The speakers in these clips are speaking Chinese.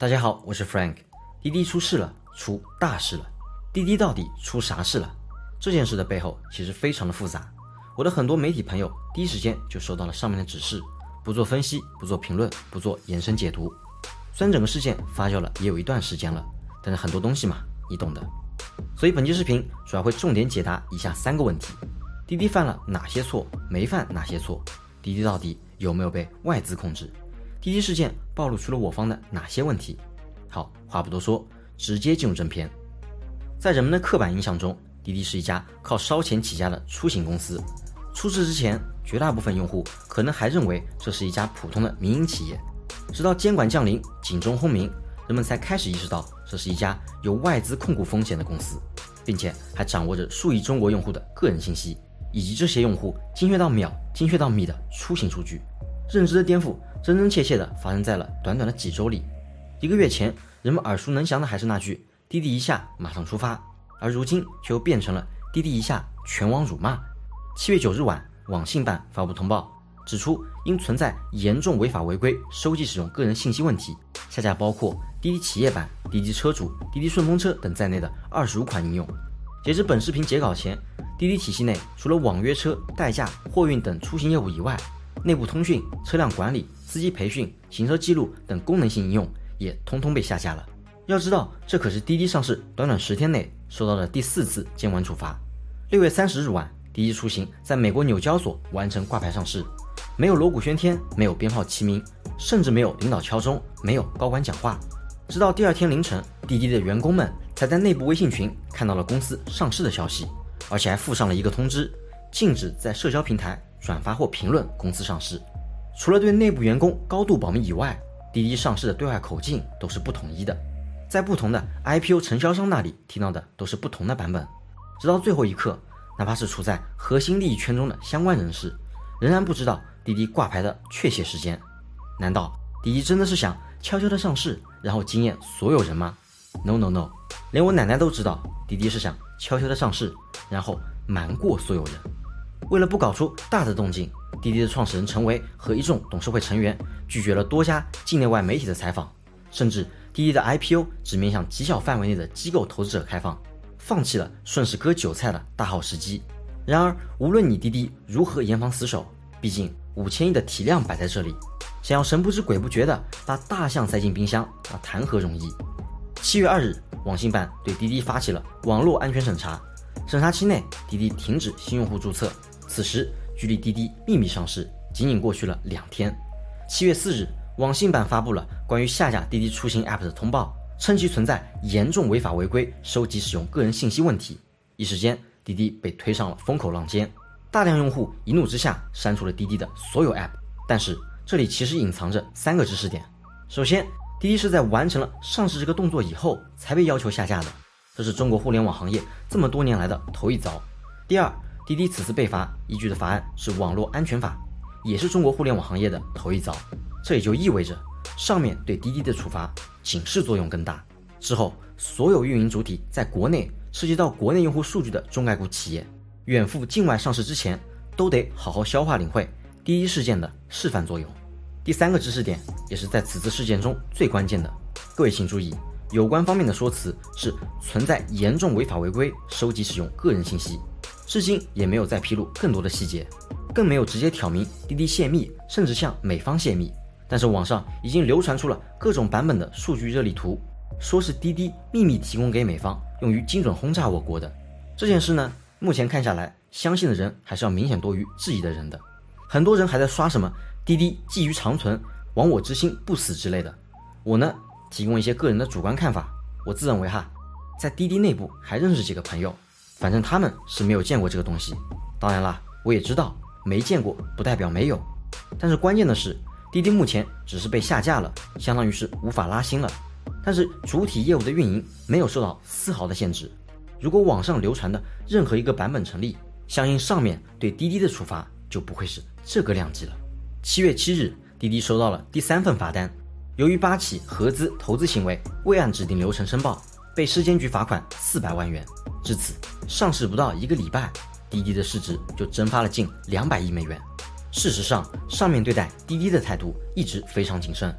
大家好，我是 Frank。滴滴出事了，出大事了。滴滴到底出啥事了？这件事的背后其实非常的复杂。我的很多媒体朋友第一时间就收到了上面的指示，不做分析，不做评论，不做延伸解读。虽然整个事件发酵了也有一段时间了，但是很多东西嘛，你懂的。所以本期视频主要会重点解答以下3个问题：滴滴犯了哪些错，没犯哪些错？滴滴到底有没有被外资控制？滴滴事件暴露出了我方的哪些问题？好，话不多说，直接进入正片。在人们的刻板印象中，滴滴是一家靠烧钱起家的出行公司。出事之前，绝大部分用户可能还认为这是一家普通的民营企业，直到监管降临，警钟轰鸣，人们才开始意识到这是一家有外资控股风险的公司，并且还掌握着数亿中国用户的个人信息，以及这些用户精确到秒、精确到米的出行数据。认知的颠覆真真切切地发生在了短短的几周里。1个月前，人们耳熟能详的还是那句滴滴一下马上出发，而如今却又变成了滴滴一下全网辱骂。7月9日晚，网信办发布通报，指出因存在严重违法违规收集使用个人信息问题，下架包括滴滴企业版、滴滴车主、滴滴顺风车等在内的25款应用。截至本视频截稿前，滴滴体系内除了网约车、代驾、货运等出行业务以外，内部通讯、车辆管理、司机培训、行车记录等功能性应用也通通被下架了。要知道，这可是滴滴上市短短10天内受到了第4次监管处罚。6月30日晚，滴滴出行在美国纽交所完成挂牌上市，没有锣鼓喧天，没有鞭炮齐鸣，甚至没有领导敲钟，没有高管讲话。直到第2天凌晨，滴滴的员工们才在内部微信群看到了公司上市的消息，而且还附上了一个通知，禁止在社交平台转发或评论公司上市。除了对内部员工高度保密以外，滴滴上市的对外口径都是不统一的，在不同的 IPO 承销商那里听到的都是不同的版本。直到最后一刻，哪怕是处在核心利益圈中的相关人士，仍然不知道滴滴挂牌的确切时间。难道滴滴真的是想悄悄的上市，然后惊艳所有人吗？ No No No， 连我奶奶都知道滴滴是想悄悄的上市，然后瞒过所有人。为了不搞出大的动静，滴滴的创始人陈维和一众董事会成员拒绝了多家境内外媒体的采访，甚至滴滴的 IPO 只面向极小范围内的机构投资者开放，放弃了顺势割韭菜的大好时机。然而，无论你滴滴如何严防死守，毕竟5000亿的体量摆在这里，想要神不知鬼不觉的把大象塞进冰箱，那谈何容易。7月2日，网信办对滴滴发起了网络安全审查，审查期内，滴滴停止新用户注册。此时距离滴滴秘密上市仅仅过去了2天。7月4日，网信办发布了关于下架滴滴出行 App 的通报，称其存在严重违法违规收集使用个人信息问题。一时间，滴滴被推上了风口浪尖，大量用户一怒之下删除了滴滴的所有 App。但是这里其实隐藏着3个知识点。首先，滴滴是在完成了上市这个动作以后才被要求下架的，这是中国互联网行业这么多年来的头一遭。第二，滴滴此次被罚依据的法案是网络安全法，也是中国互联网行业的头一遭。这也就意味着上面对滴滴的处罚警示作用更大，之后所有运营主体在国内涉及到国内用户数据的中概股企业，远赴境外上市之前都得好好消化领会滴滴事件的示范作用。第3个知识点也是在此次事件中最关键的，各位请注意，有关方面的说辞是存在严重违法违规收集使用个人信息，至今也没有再披露更多的细节，更没有直接挑明滴滴泄密，甚至向美方泄密。但是网上已经流传出了各种版本的数据热力图，说是滴滴秘密提供给美方用于精准轰炸我国的。这件事呢，目前看下来，相信的人还是要明显多于质疑的人的。很多人还在刷什么滴滴基于长存，亡我之心不死之类的。我呢，提供一些个人的主观看法。我自认为在滴滴内部还认识几个朋友，反正他们是没有见过这个东西。当然啦，我也知道没见过不代表没有，但是关键的是滴滴目前只是被下架了，相当于是无法拉新了，但是主体业务的运营没有受到丝毫的限制。如果网上流传的任何一个版本成立，相信上面对滴滴的处罚就不会是这个量级了。7月7日，滴滴收到了第3份罚单，由于8起合资投资行为未按指定流程申报，被市监局罚款400万元。至此，上市不到1个礼拜，滴滴的市值就蒸发了近200亿美元。事实上，上面对待滴滴的态度一直非常谨慎，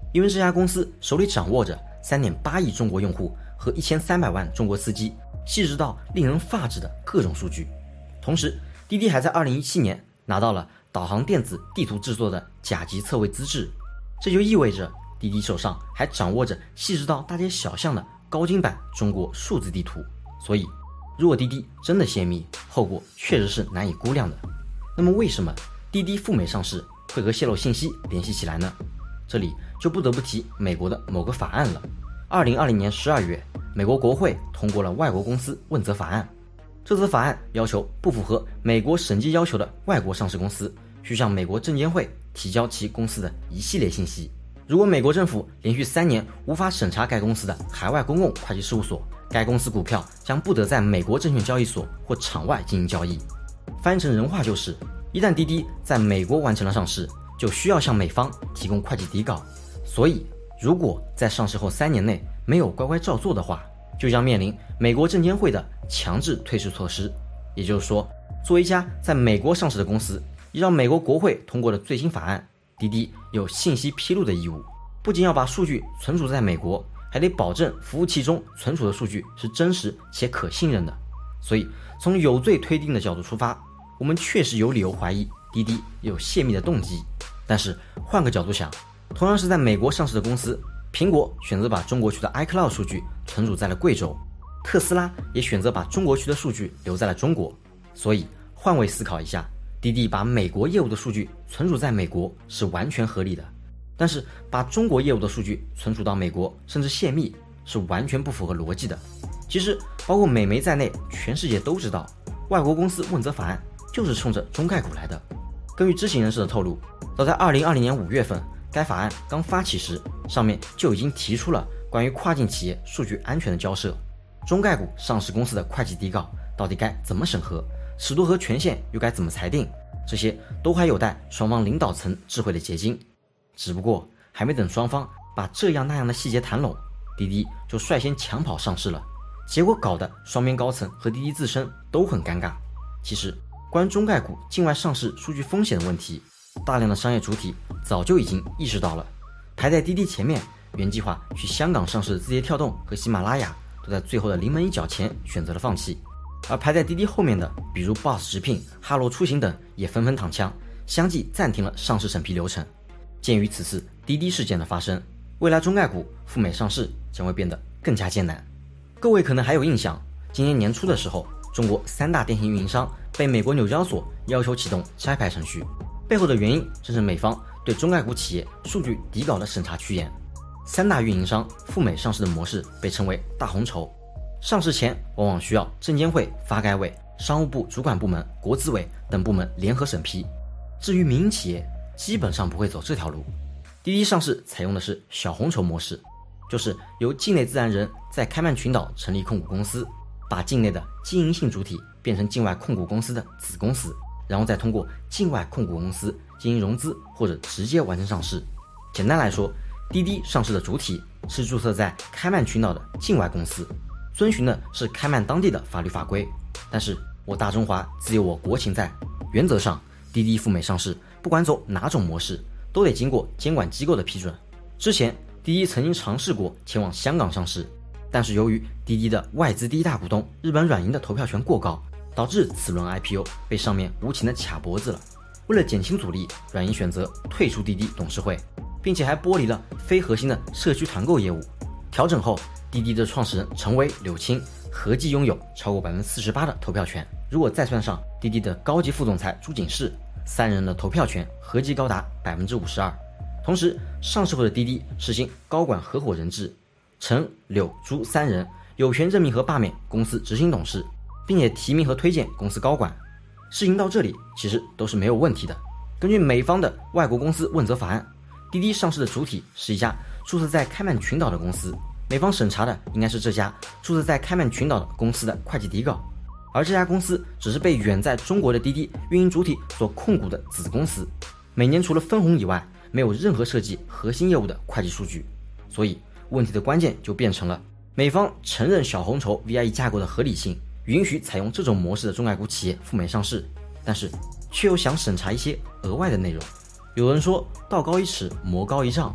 因为这家公司手里掌握着3.8亿中国用户和1300万中国司机，细致到令人发指的各种数据。同时，滴滴还在2017年拿到了导航电子地图制作的甲级测绘资质，这就意味着滴滴手上还掌握着细致到大街小巷的高精版中国数字地图。所以，如果滴滴真的泄密，后果确实是难以估量的。那么，为什么滴滴赴美上市会和泄露信息联系起来呢？这里就不得不提美国的某个法案了。2020年12月，美国国会通过了外国公司问责法案。这则法案要求不符合美国审计要求的外国上市公司需向美国证监会提交其公司的一系列信息。如果美国政府连续3年无法审查该公司的海外公共会计事务所，该公司股票将不得在美国证券交易所或场外进行交易。翻译成人话就是，一旦滴滴在美国完成了上市，就需要向美方提供会计底稿。所以，如果在上市后3年内没有乖乖照做的话，就将面临美国证监会的强制退市措施。也就是说，作为一家在美国上市的公司，依照美国国会通过的最新法案，滴滴有信息披露的义务，不仅要把数据存储在美国，还得保证服务器中存储的数据是真实且可信任的。所以，从有罪推定的角度出发，我们确实有理由怀疑滴滴有泄密的动机。但是换个角度想，同样是在美国上市的公司，苹果选择把中国区的 iCloud 数据存储在了贵州，特斯拉也选择把中国区的数据留在了中国。所以换位思考一下，滴滴把美国业务的数据存储在美国是完全合理的，但是把中国业务的数据存储到美国甚至泄密是完全不符合逻辑的。其实包括美媒在内，全世界都知道外国公司问责法案就是冲着中概股来的。根据知情人士的透露，早在2020年5月份该法案刚发起时，上面就已经提出了关于跨境企业数据安全的交涉，中概股上市公司的会计底稿到底该怎么审核，尺度和权限又该怎么裁定，这些都还有待双方领导层智慧的结晶。只不过还没等双方把这样那样的细节谈拢，滴滴就率先抢跑上市了，结果搞得双边高层和滴滴自身都很尴尬。其实关于中概股境外上市数据风险的问题，大量的商业主体早就已经意识到了。排在滴滴前面，原计划去香港上市的字节跳动和喜马拉雅都在最后的临门一脚前选择了放弃，而排在滴滴后面的，比如 Boss 直聘、哈罗出行等也纷纷躺枪，相继暂停了上市审批流程。鉴于此次滴滴事件的发生，未来中概股赴美上市将会变得更加艰难。各位可能还有印象，今年年初的时候，中国3大电信运营商被美国纽交所要求启动摘牌程序，背后的原因正是美方对中概股企业数据底稿的审查趋严。3大运营商赴美上市的模式被称为大红筹，上市前往往需要证监会、发改委、商务部主管部门、国资委等部门联合审批。至于民营企业，基本上不会走这条路。滴滴上市采用的是小红筹模式，就是由境内自然人在开曼群岛成立控股公司，把境内的经营性主体变成境外控股公司的子公司，然后再通过境外控股公司进行融资或者直接完成上市。简单来说，滴滴上市的主体是注册在开曼群岛的境外公司，遵循的是开曼当地的法律法规。但是我大中华自有我国情在，原则上滴滴赴美上市不管走哪种模式都得经过监管机构的批准。之前滴滴曾经尝试过前往香港上市，但是由于滴滴的外资第一大股东日本软银的投票权过高，导致此轮 IPO 被上面无情的卡脖子了。为了减轻阻力，软银选择退出滴滴董事会，并且还剥离了非核心的社区团购业务。调整后，滴滴的创始人陈维、柳青合计拥有超过48%的投票权。如果再算上滴滴的高级副总裁朱景士，3人的投票权合计高达52%。同时，上市后的滴滴实行高管合伙人制，陈、柳、朱3人有权任命和罢免公司执行董事，并且提名和推荐公司高管。事情到这里其实都是没有问题的。根据美方的外国公司问责法案，滴滴上市的主体是一家注册在开曼群岛的公司，美方审查的应该是这家注册在开曼群岛的公司的会计底稿，而这家公司只是被远在中国的滴滴运营主体所控股的子公司，每年除了分红以外，没有任何涉及核心业务的会计数据。所以问题的关键就变成了，美方承认小红筹 VIE 架构的合理性，允许采用这种模式的中概股企业赴美上市，但是却又想审查一些额外的内容。有人说道高一尺，魔高一丈，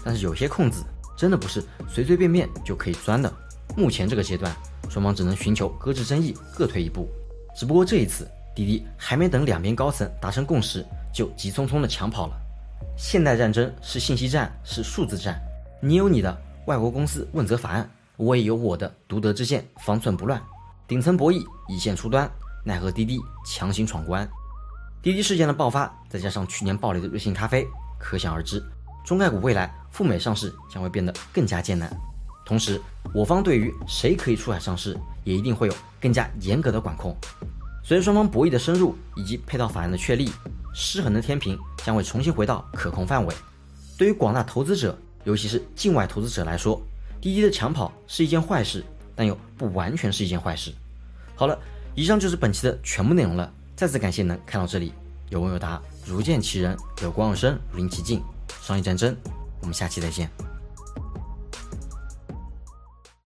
但是有些空子真的不是随随便便就可以钻的。目前这个阶段，双方只能寻求搁置争议，各退一步。只不过这一次，滴滴还没等两边高层达成共识，就急匆匆的抢跑了。现代战争是信息战，是数字战，你有你的外国公司问责法案，我也有我的独得之见，方寸不乱。顶层博弈一线出端，奈何滴滴强行闯关。滴滴事件的爆发，再加上去年暴雷的瑞幸咖啡，可想而知，中概股未来赴美上市将会变得更加艰难。同时，我方对于谁可以出海上市，也一定会有更加严格的管控。随着双方博弈的深入以及配套法案的确立，失衡的天平将会重新回到可控范围。对于广大投资者，尤其是境外投资者来说，滴滴的抢跑是一件坏事，但又不完全是一件坏事。好了，以上就是本期的全部内容了。再次感谢能看到这里，有问有答，如见其人，有光有声，如临其境。商业战争，我们下期再见。